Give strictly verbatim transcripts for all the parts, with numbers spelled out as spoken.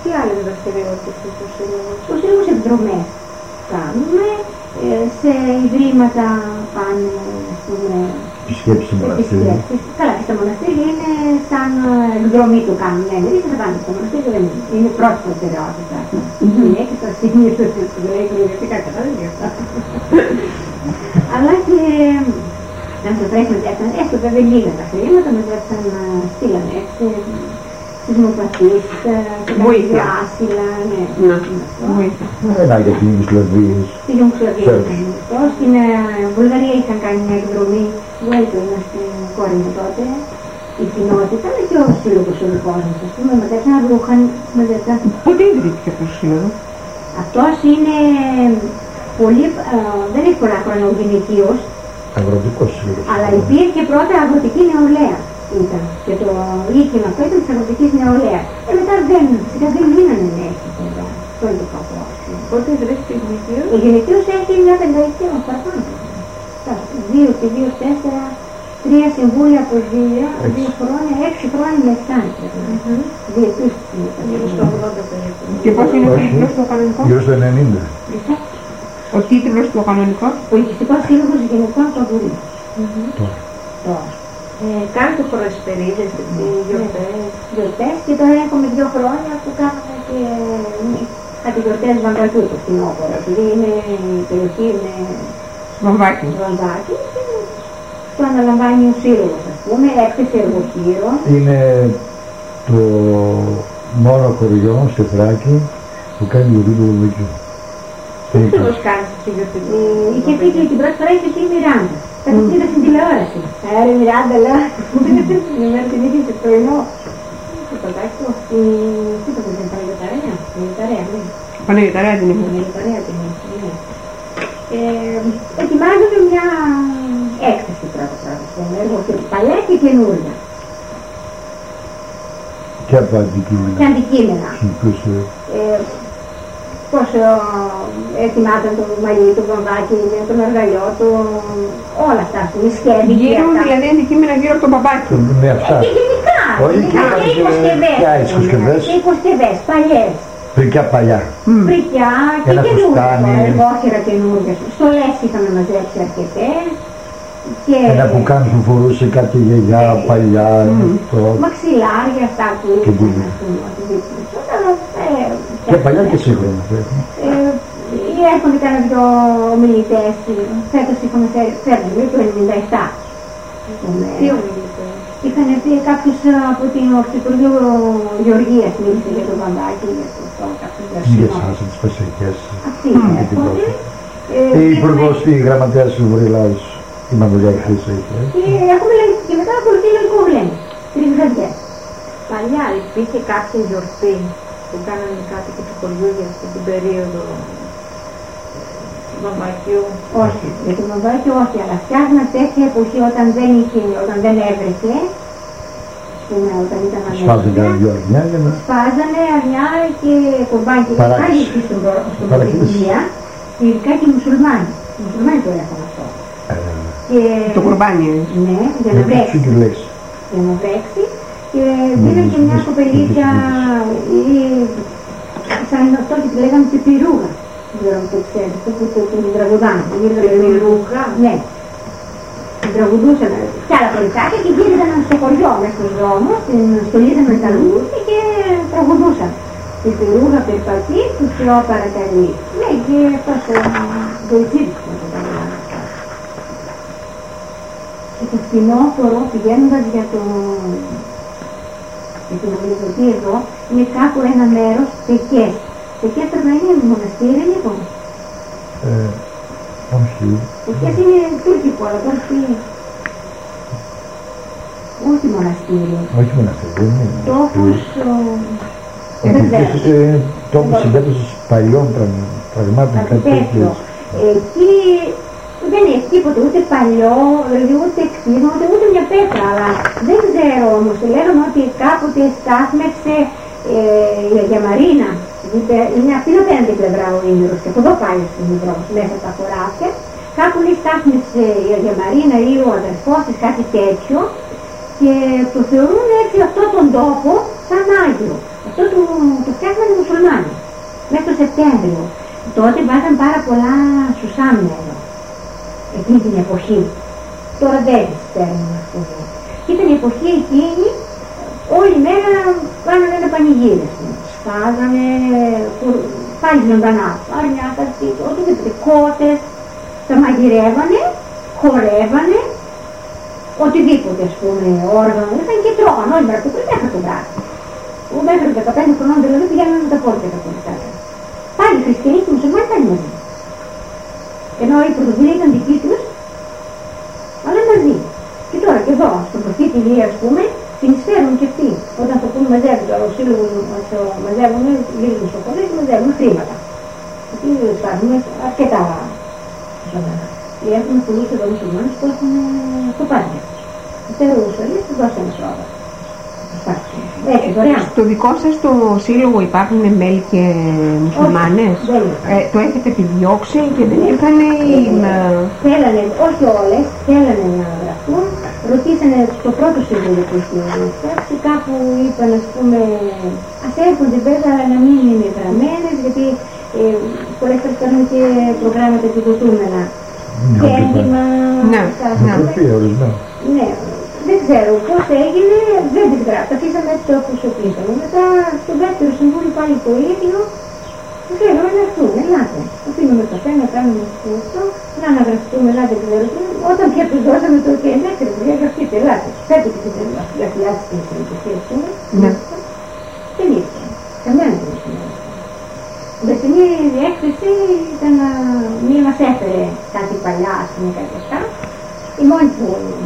Τι άλλες δραστηριότητες στο Σύλλογο? Στο Σύλλογο εκδρομές κάνουμε, ε, σε ιδρύματα πάνε, ας πούμε, επισκέψεις μοναστήρια. Καλά, και στα μοναστήρια είναι σαν εκδρομή του κάνουν. Ναι, δεν θα πάνε στο μοναστήρια, δεν είναι. Είναι πρώτη προτεραιότητα. Είναι και στα σημεία του λέει κληρετικά κατάδειγμα αυτά. Αλλά και να σε πρέπει να φτιάξουν, έστω βέβαια λίγα τα χρήματα, μετά να στείλανε έτσι σεισμοπαθείς, βοήθεια, άσυλα, ναι. Ένα για την Ιουγκοσλαβία. Στην Ιουγκοσλαβία ήταν αυτό. Στην Βουλγαρία είχαν κάνει μια εκδρομή, Βουέλτο ήταν στην Κόρινθο τότε, η κοινότητα, αλλά και ο σύλλογος ο δικός μας, ας πούμε, μετά να ρούχαν, μετά. Πότε ιδρύθηκε αυτό το σύλλογο? Αυτός είναι πολύ, δεν έχει πολλά χρόνια ο γυναικείος, αγροτικός σύλλογος. Αλλά υπήρχε πρώτα αγροτική νεολαία. Ήταν. Και το οίκημα αυτό ήταν της αγροτικής νεολαίας. Ε, μετά δεν, σιγά δεν γίνανε νέες βέβαια. Αυτό είναι το κακό. Πότε ιδρύθηκε η γυναικείος? Η γυναικείος έχει μια πενταετία ως παραπάνω. Δύο και δύο, τέσσερα, τρία συμβούλια από δύο, δύο χρόνια, έξι χρόνια μετά. Διετούς. Γύρω στο ογδόντα περίπου. Και πώς είναι ο τίτλος του κανονικού? Γύρω στο ενενήντα. Ο τίτλος του κανονικού? Ο Οικιστικός Σύλλογος Γυναικών του Αγγουρίου. Τώρα. Ε, κάνετε χωροεσπερίδες, γιορτές. Γιορτές και τώρα έχουμε δύο χρόνια που κάνουμε και κάτι γιορτές βαμβακιού το φθινόπωρο. Δηλαδή είναι η περιοχή είναι Βαμβάκι. βαμβάκι και το αναλαμβάνει ο σύλλογος, ας πούμε, έκθεση εργοχείρων. Είναι το μόνο χωριό σε Θράκη που κάνει γιορτή του βαμβακιού. Τι ακριβώς κάνεις στη γιορτή του βαμβακιού? Είχε πει και την πρώτη φορά είχε πει η Μιράντα. Θα την είδα στην τηλεόραση. Άρα η Μιράντα λέω, την ημέρα την είχε στο πρωινό. Το παντάκι του, τι το πες, την Παναγιωταρέα, την Παναγιωταρέα, ναι. Παναγιωταρέα την είχε. Παναγιωταρέα την είχε, ναι. Ετοιμάζουμε μια έκθεση πρώτα πρώτα, παλιά και καινούργια. Και από αντικείμενα. Και αντικείμενα. Πώς ετοιμάζαν το μαλλί, το βαμβάκι, τον οργαλιό του, όλα αυτά, οι σκεύη. Γύρω δηλαδή αντικείμενα γύρω από τον μπαμπάκι. Ναι, αυτά. Και γενικά, και υποσκευές, και υποσκευές, παλιές. Πρικιά παλιά. Πρικιά και καινούργια, εργόχειρα καινούργια. Στολές είχαμε μαζέψει αρκετές. Ένα που κάνει που φορούσε κάτι γιαγιά παλιά. Μαξιλάρια, αυτά που είχαν, ας πούμε, και παλιά και σύγχρονα. Έρχονται κάνα δυο ομιλητές, φέτος είχαμε φέρει το ενενήντα επτά. Τι ομιλητές? Είχαν έρθει κάποιος από την Υπουργείο Γεωργίας, μίλησε για το βαμβάκι, για το αυτό, κάποιος Για εσάς, τις πασχικές. Αυτή έρχονται. Η υπουργός, η γραμματέας του Βορειοελλάδος, η Μανδουλιά Χρύσα είχε. Και μετά ακολουθεί λογικό βλέμμα, τρεις γραδιές. Παλιά υπήρχε κάποια γιορτή που κάνανε κάτι και του χωριού για αυτή την περίοδο του βαμβακιού? Όχι, για το βαμβάκι όχι, αλλά φτιάχνα τέτοια εποχή όταν δεν είχε, όταν δεν έβρεχε, ας πούμε, όταν ήταν ανέργεια. Σπάζανε δυο αρνιά για να... Σπάζανε αρνιά και κουρμπάνι και πάλι στην Πορτογαλία, ειδικά και οι μουσουλμάνοι. Οι μουσουλμάνοι το έχουν αυτό. Το κουρμπάνι. Ναι, για να βρέξει. Για να βρέξει. Και πήρε και μια κοπελίτσα, σαν αυτό και τη λέγαμε και πυρούγα. Δεν ξέρω αν το ξέρετε, αυτό που την τραγουδάνε. Πυρούγα? Ναι. Την τραγουδούσαν κι άλλα πολιτάκια και γύριζαν στο χωριό, μέσα στους δρόμους, την στολίζαν με τα λούδια και τραγουδούσαν. Η πυρούγα περπατεί, του Θεό παρακαλεί. Ναι, και αυτός βοηθήθηκε να το τραγουδάνε. Και το φθινόπωρο πηγαίνοντας για το... για την ομιλητική εδώ, είναι κάπου ένα μέρος Πεκές. Πεκές πρέπει να είναι μοναστήρι, λοιπόν. Ε, όχι. Πεκές είναι τουρκικό, αλλά όχι... όχι μοναστήρι. Όχι μοναστήρι, δεν είναι. Τόπος... Τόπος συγκέντρωσης παλιών πραγμάτων, κάτι τέτοιο. Εκεί δεν έχει τίποτε, ούτε παλιό, δηλαδή ούτε κτίσμα, ούτε, ούτε μια πέτρα, αλλά δεν ξέρω όμως, λέγαμε ότι κάποτε στάθμευσε ε, η Αγία Μαρίνα, είναι αυτή την απέναντι πλευρά ο Ήμηρος και από εδώ πάει στον δρόμο, μέσα από τα χωράφια, κάπου λέει στάθμευσε η Αγία Μαρίνα ή ο αδερφός της, κάτι τέτοιο, και το θεωρούν έτσι αυτόν τον τόπο σαν Άγιο. Αυτό το, το φτιάχνανε Δεκέμβριο. Τότε βάζαν πάρα πολλά σουσάμια εκείνη την εποχή. Τώρα δεν τις παίρνουν αυτό. Και ήταν η εποχή εκείνη, όλη μέρα κάνανε ένα πανηγύρι. Σπάγανε, πάλι ζωντανά, πάρνια, οτιδήποτε, κότες, τα μαγειρεύανε, χορεύανε, οτιδήποτε, ας πούμε, όργανο, ήταν και τρώγαν όλη μέρα το πρωί μέχρι το βράδυ. Μέχρι δεκαπέντε χρονών δηλαδή πηγαίνανε με τα πόρτα τα πολιτικά. Πάλι οι χριστιανοί και οι μουσουλμάνοι πάλι μαζί. Ενώ η πρωτοβουλία ήταν δική τους, αλλά μαζί. Και τώρα και εδώ, στον προφήτη Ηλία, ας πούμε, συνεισφέρουν και αυτοί. Όταν το πούμε μαζεύουν το σύλλογο μας, μαζεύουν λίγους μισοκομείς, μαζεύουν χρήματα. Γιατί σπάζουμε αρκετά ζωντανά. Και έχουμε πολλούς εδώ μουσουλμάνους που έχουν κοπάδια. Ξέρω ουσιαστικά τους δώσανε σώμα. Έτσι, στο δικό σας το σύλλογο υπάρχουν μέλη και μουσουλμάνες? Ε, το έχετε επιδιώξει και δεν ήρθαν οι... Θέλανε, όχι όλες, θέλανε να γραφτούν. Ρωτήσανε στο πρώτο σύλλογο που είχε φτιάξει, κάπου είπαν, ας πούμε, ας έρχονται βέβαια, αλλά να μην είναι γραμμένες, γιατί ε, πολλές φορές κάνουν και προγράμματα επιδοτούμενα. Και έντοιμα... Ναι, ναι. Ναι. Δεν ξέρω πώς έγινε, δεν τις γράψα, τα αφήσαμε έτσι όπως οπλίσαμε. Μετά στο δεύτερο συμβούλιο πάλι το ίδιο, τους λέγαμε να έρθουν, ελάτε. Αφήνουμε το θέμα, κάνουμε αυτό, να αναγραφτούμε, ελάτε, ξέρω. Όταν πια τους δώσαμε το ότι εντάξει, για γραφτείτε, ελάτε. Φέτο και την γραφιάση στην συμμετοχή, ας πούμε. Δεν ήρθε, κανένα δεν ήρθε. Η δεσποινή διέκθεση ήταν να μην μας έφερε κάτι παλιά, ας πούμε, κάτι αυτά. Η μόνη που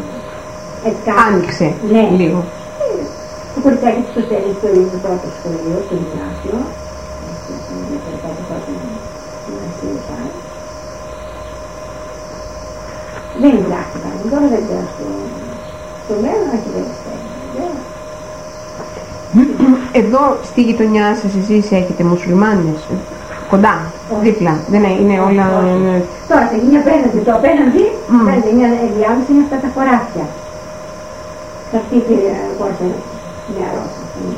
άνοιξε ναι. λίγο. Το κοριτσάκι του στέλνει στο ίδιο πρώτο σχολείο, στο γυμνάσιο. Το κοριτσάκι πρώτο γυμνασίου πάει. Δεν γράφτηκαν, τώρα δεν ξέρω στο μέλλον, όχι δεν στέλνει. Εδώ στη γειτονιά σας εσείς έχετε μουσουλμάνες? Κοντά, δίπλα, δεν είναι όλα... Τώρα θα γίνει απέναντι, το απέναντι, απέναντι μια διάμεση είναι αυτά τα χωράφια. Σε αυτή τη πόρτα νεαρός.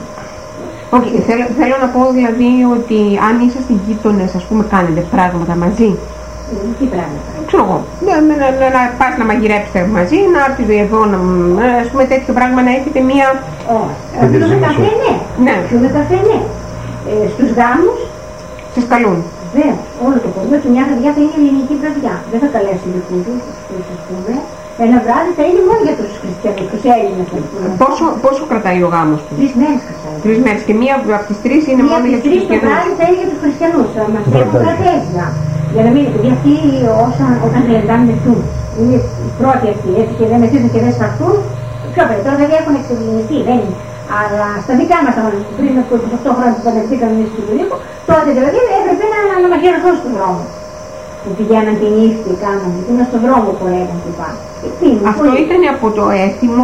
Όχι, θέλω, θέλω να πω δηλαδή ότι αν είσαστε γείτονες, ας πούμε, κάνετε πράγματα μαζί. Τι πράγματα? Ξέρω εγώ, να, να, να, να πας να μαγειρέψετε μαζί, να έρθεις εδώ, να, ας πούμε, τέτοιο πράγμα να έχετε μία... Όχι, πιούμε καφέ, ναι. Ναι. Πιούμε καφέ, ναι. Ε, στους γάμους. Σας καλούν. Βέβαια, όλο το κόσμο και μια βραδιά θα είναι ελληνική βραδιά. Δεν θα καλέσει δικούς τους, ας πούμε. Ένα βράδυ θα είναι μόνο για τους χριστιανούς, τους Έλληνες. Πόσο, πόσο κρατάει ο γάμος του? Τρεις μέρες κρατάει. Τρεις μέρες και μία από τις τρεις είναι μία μόνο για τους χριστιανούς. Μία από τις τρεις το βράδυ θα είναι για τους χριστιανούς. Θα μας έχουν τραπέζια. Για να μην είναι, γιατί αυτοί όσαν, όταν γλεντάνε μεθούν. Είναι οι πρώτοι αυτοί, έτσι και δεν μεθύσουν και δεν σφαχτούν. Πιο πέρα, τώρα δεν έχουν εξευγενιστεί, δεν είναι. Αλλά στα δικά μας, πριν από είκοσι οκτώ χρόνια που παντρευτήκαμε εμείς του Τουρκικού, τότε δηλαδή έπρεπε να, να μαγειρευτούν στον δρόμο. Που πηγαίναν την ύφτη, κάναν, που είναι στον δρόμο που έγαν και πάνε. Αυτό ήταν από το έθιμο,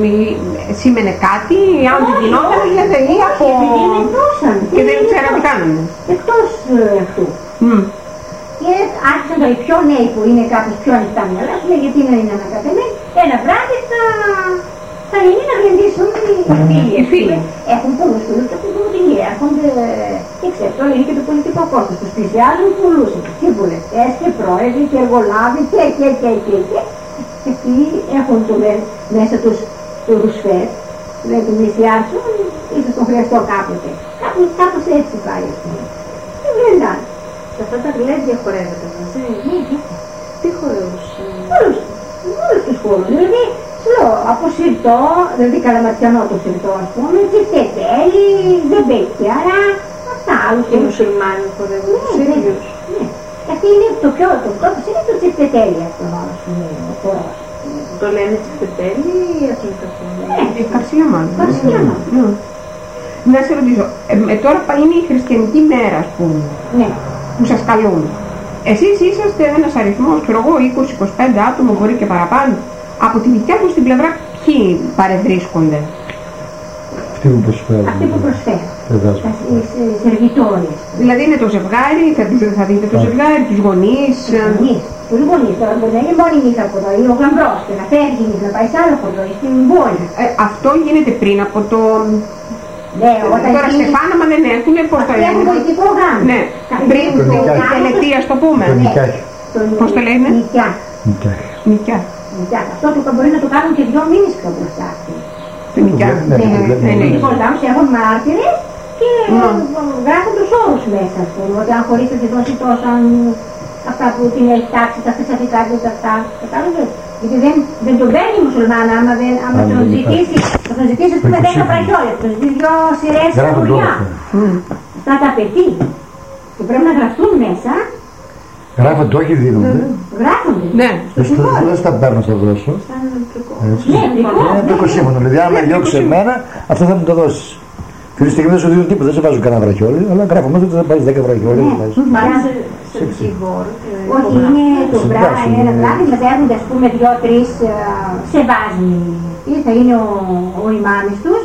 σήμαινε κάτι, αν δεν γινόταν, δηλαδή από... Και δεν ξέραν τι κάνανε. Εκτός αυτού. Και άρχισαν οι πιο νέοι που είναι κάπως πιο ανοιχτά μυαλά, σου λέει γιατί να είναι ανακατεμένοι, ένα βράδυ θα... θα είναι να γλεντήσουν οι φίλοι. Έχουν πολλούς φίλους και έχουν πολιτική. Έρχονται και ξέρω, είναι και το πολιτικό κόσμο. Τους πλησιάζουν πολλούς. Και βουλευτές και πρόεδροι και εργολάβοι και και και και και. Και αυτοί έχουν το μέσα τους το ρουσφέτ. Δηλαδή τον πλησιάζουν, ίσως τον χρειαστώ κάποτε. Κάπως έτσι πάει αυτό. Και γλεντάνε. Σε αυτά τα γλέντια χορεύετε μαζί? Ναι, τι χορεύους? Όλους. Όλους τους χώρους. Δηλαδή, λέω, από σιρτό, δηλαδή καλαματιανό το σιρτό, ας πούμε, τσιφτετέλη, ζεμπεκιάρα, αυτά άλλους. Οι μουσουλμάνοι χορεύουν τους ίδιους? Ναι. Αυτή είναι το πιο, το πρώτο είναι το τσιφτετέλη, αυτό ας πούμε, ο χώρος. Το λένε τσιφτετέλη ή εθνικά φωνή? Ναι, Καρσία μάλλον. Καρσία μάλλον. Να σε ρωτήσω, ε, τώρα είναι η χριστιανική μέρα, ας πούμε, ναι. που σας καλούν. Εσείς είσαστε ένας αριθμός, ξέρω εγώ, είκοσι με είκοσι πέντε άτομα, μπορεί και παραπάνω. Από τη δικιά τους την πλευρά, ποιοι παρευρίσκονται? Αυτοί που προσφέρουν. Αυτοί που προσφέρουν. Οι σερβιτόρες. Δηλαδή είναι το ζευγάρι, θα, θα δείτε το ζευγάρι, τους γονείς. Τους γονείς, τώρα μπορεί να είναι μόνη νύχτα από εδώ, ή ο γαμπρός, και να φεύγει να πάει σε άλλο χωριό, ή στην πόλη. Ε, αυτό γίνεται πριν από το Ναι, όταν Τώρα γίνει- Στεφάνα, μα δεν έρθουνε, πώς το Αυτοί έχουν λένε. πολιτικό γάμο. Ναι, Κα- πριν το την γάμο- τελετή, ας το πούμε. Το νοικιάκι. το- Πώς το λένε? Νοικιά. Νοικιάκι. Νοικιά. Νοικιά. Αυτό το μπορεί να το κάνουν και δύο μήνες πιο μπροστά. Το νοικιά. Ναι, Ναι, το ναι, βλέπουμε. ναι. Λοιπόν, γάμους έχουν μάρτυρες και Ναι. γράφουν τους όρους μέσα. Ας πούμε, ότι αν χωρίς θα τη δώσει τόσο, αν αυτά που την έχει τάξει, τα θεσσαλικά και τα αυτά. Κατάλαβες. Γιατί δεν, δεν τον παίρνει η μουσουλμάνα, άμα, δεν, άμα Αν τον δεν ζητήσει, θα τον ζητήσει ας πούμε Δεν δέκα ξύχνει. βραχιόλια, θα τον ζητήσει δυο σειρές Γράφουν τώρα χωριά. αυτά. Αυτά τα απαιτεί. Και πρέπει να γραφτούν μέσα, Γράφονται, όχι δίνονται. γράφονται. Ναι. Στο Δεν στα- συμβόλαιο. Δεν στα παίρνω, στα δώσω. Σαν νεκρικό. Έτσι. Ναι, δικό. Είναι το κοσίμωνο. Δηλαδή, άμα με διώξει εμένα, αυτό θα μου το δώσει. Αυτή τη στιγμή δεν σου δίνουν τίποτα, δεν σε βάζουν κανένα βραχιόλι, αλλά γράφω μέσα ότι θα πάρει δέκα βραχιόλια. Ναι. θα πάρεις. Μα Μάλιστα. σε, σε δικηγόρο. ε, Όχι, υπογράφει. είναι το Συντάξουν, βράδυ, ένα ναι. βράδυ, μαζεύονται ας πούμε δυο-τρεις ε, σε βάζουν ή θα είναι ο, ο ημάμις τους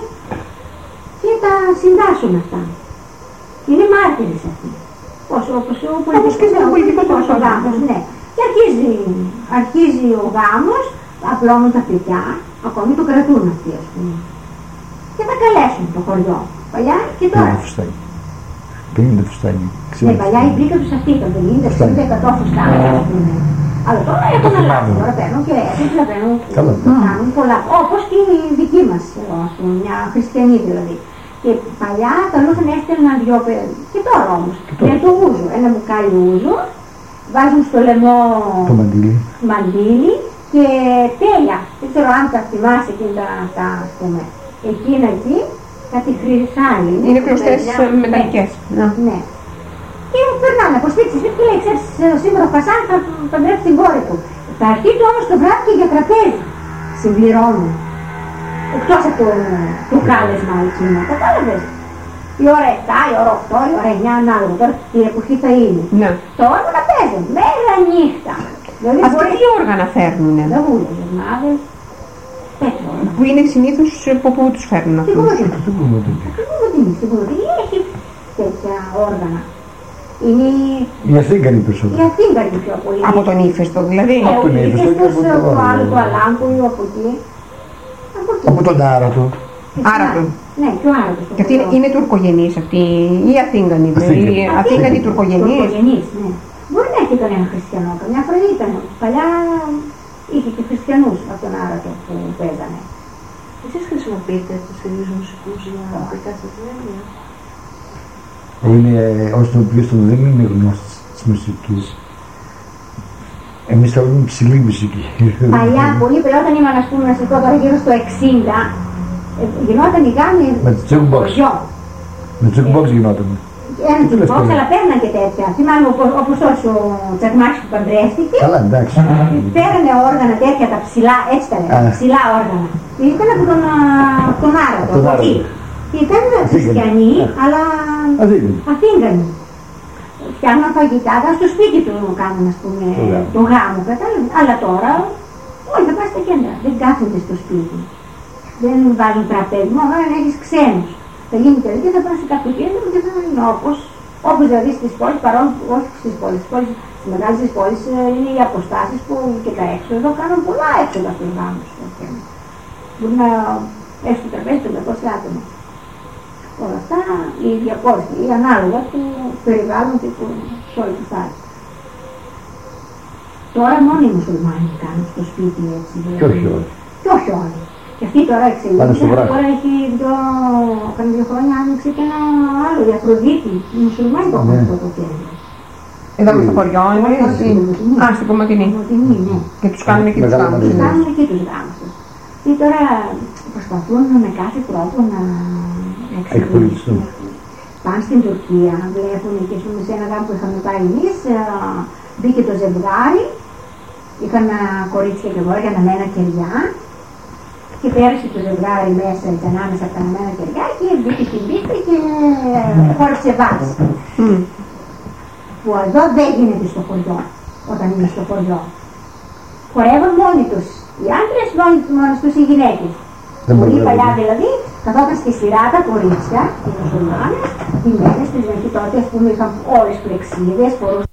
και τα συντάσσουν αυτά. Είναι μάρτυρες αυτοί. Όσο, όπως ο πολιτικός, και στον ο πολιτικό πολιτικός ο τέλος γάμος, ναι. Και αρχίζει, αρχίζει ο γάμος, απλώνουν τα παιδιά, ακόμη το κρατούν αυτοί ας πούμε. Και θα καλέσουν το χωριό. Παλιά και τώρα. πενήντα φουστάνι. πενήντα φουστάνι. Ναι, παλιά η μπρίκα τους αυτή ήταν πενήντα εξήντα εκατό φουστάνια, ας πούμε. Αλλά τώρα έχουν Το αλλάξει. θυμάμαι. Τώρα παίρνουν και έτσι να παίρνουν. Καλά. Κάνουν πολλά. Όπως και η δική μας, εδώ, ας πούμε, μια χριστιανή δηλαδή. Και παλιά καλούσαν έστελναν δυο παιδιά. Και τώρα όμως. τώρα. Για το ούζο. Ένα μπουκάλι ούζο. Βάζουν στο λαιμό Το μαντίλι. μαντίλι και τέλεια. Δεν ξέρω αν τα θυμάσαι εκείνα τα, τα, ας πούμε. Εκείνα εκεί, κάτι χρυσάλι. Είναι κλωστές ε, μεταλλικές. Ναι. Ναι. Και περνάνε από σπίτι σπίτι και λέει, ξέρεις, σήμερα ο Χασάν θα παντρέψει την κόρη του. Θα αρχίσει όμως το βράδυ και για τραπέζι. Συμπληρώνουν. Εκτός από το, το κάλεσμα εκείνο, κατάλαβες. Η ώρα επτά, η ώρα οκτώ, η ώρα εννιά, ανάλογα τώρα τι εποχή θα είναι. Ναι. Το όργανα παίζουν, μέρα νύχτα. Δηλαδή Αυτοί μπορεί... τι όργανα φέρνουνε, Δεν βούλες, μάδες, τέτοιο όργανα. που είναι συνήθως από πού τους φέρνουν Τι αυτούς. κομμωτίνη. Αυτό που μου το πει. Τι κομμωτίνη, τι κομμωτίνη έχει τέτοια όργανα. Είναι Η Αθήγανη περισσότερο. η Αθήγανη πιο πολύ. Από τον Ύφεστο δηλαδή. Ε, από ο τον Ύφεστο και Ύφεστος, από το το άλλο, το άλλο. Αλάμπουλο, από εκεί. Από εκεί. Από τον Άρατο. Και Άρατο. σαν- Ναι, και ο Άρατος. Και αυτή είναι, είναι τουρκογενής αυτή ή Αθήγανη. Αθήγανη. Η Αθήγανη τουρκογενής. Τουρκογενής, ναι. Μπορεί να έχει κανένα χριστιανό, καμιά φορά ήταν. Παλιά είχε και χριστιανούς από τον Άρατο που παίζανε. Εσείς χρησιμοποιείτε τους ίδιους μουσικούς για δικά σας έργα? Είναι, ως το οποίο στο δεν είναι γνώστης της μουσικής. Εμείς θέλουμε ψηλή μουσική. Παλιά, πολύ παλιά, όταν ήμουν, ας πούμε, να σας πω τώρα γύρω στο εξήντα, ε, γινόταν η γάμη Με το jukebox. χωριό. Με jukebox γινόταν. Ένα Τι λες jukebox, τώρα? αλλά παίρναν και τέτοια. Θυμάμαι όπως, όπως όσο ο Τσακμάκης που παντρεύτηκε, Καλά, εντάξει. πέρανε όργανα τέτοια τα ψηλά, έτσι τα λένε, Α. ψηλά όργανα. Και ήταν από τον, α, από τον Άρατο, τον από Άρατο. εκεί. Και ήταν χριστιανοί, Α. αλλά Αθήγανη. Αθήγανοι. Φτιάχναν φαγητά, ήταν στο σπίτι του κάνουν, ας πούμε, Το γάμο. το γάμο, κατάλαβες. Αλλά τώρα, όλοι θα πάνε στα κέντρα, δεν κάθονται στο σπίτι. Δεν βάζουν τραπέζι, μόνο αν έχεις ξένους. Θα γίνει τελική, θα πάνε σε κάποιο κέντρο και θα είναι όπως, όπως δηλαδή στις πόλεις, παρόλο που όχι στις πόλεις, στις πόλεις, στις μεγάλες τις πόλεις ε, είναι οι αποστάσεις που και τα έξοδα κάνουν πολλά έξοδα στους γάμους. Μπορεί να έχει το τραπέζι του διακόσια άτομα. Όλα αυτά οι διακόσια ή ανάλογα του περιβάλλον και του σε όλη τη φάση. Τώρα μόνο οι μουσουλμάνοι κάνουν στο σπίτι έτσι. Και όχι όλοι. Και όχι όλοι. Και αυτή τώρα Πάνε στο εξελίσσεται. βράδυ. Τώρα έχει δύο, κάνα δύο χρόνια άνοιξε και ένα άλλο για Αφροδίτη. Οι μουσουλμάνοι το έχουν Ναι. αυτό το κέντρο. Εδώ με στο χωριό είναι. Όχι, εσύ. στην Κομωτινή. Α, στην Κομωτινή. Κομωτινή, ναι. Και τους κάνουν εκεί τους Μεγάλο γάμους. μαντίλι. Και κάνουν εκεί τους γάμους τους. Και τώρα προσπαθούν με κάθε τρόπο να Εκπολιτιστούν. Πάνε στην Τουρκία, βλέπουν και πούμε, σε ένα γάμο που είχαμε πάει εμείς, ε, μπήκε το ζευγάρι, είχαν ε, κορίτσια και αγόρια αναμένα κεριά και πέρασε το ζευγάρι μέσα έτσι, ανάμεσα από τα αναμένα κεριά και μπήκε στην πίστη και ε, χόρεψε βάζ. Μμ. Που εδώ δεν γίνεται στο χωριό, όταν είναι στο χωριό. Χορεύουν μόνοι τους, οι άντρες μόνοι, μόνοι τους οι γυναίκες. Δεν Πολύ μπορεί παλιά να δηλαδή, καθόταν στη σειρά τα κορίτσια, οι μουσουλμάνες, οι μένες τους, γιατί τότε ας πούμε είχαν όλες πλεξίδες, φορούσαν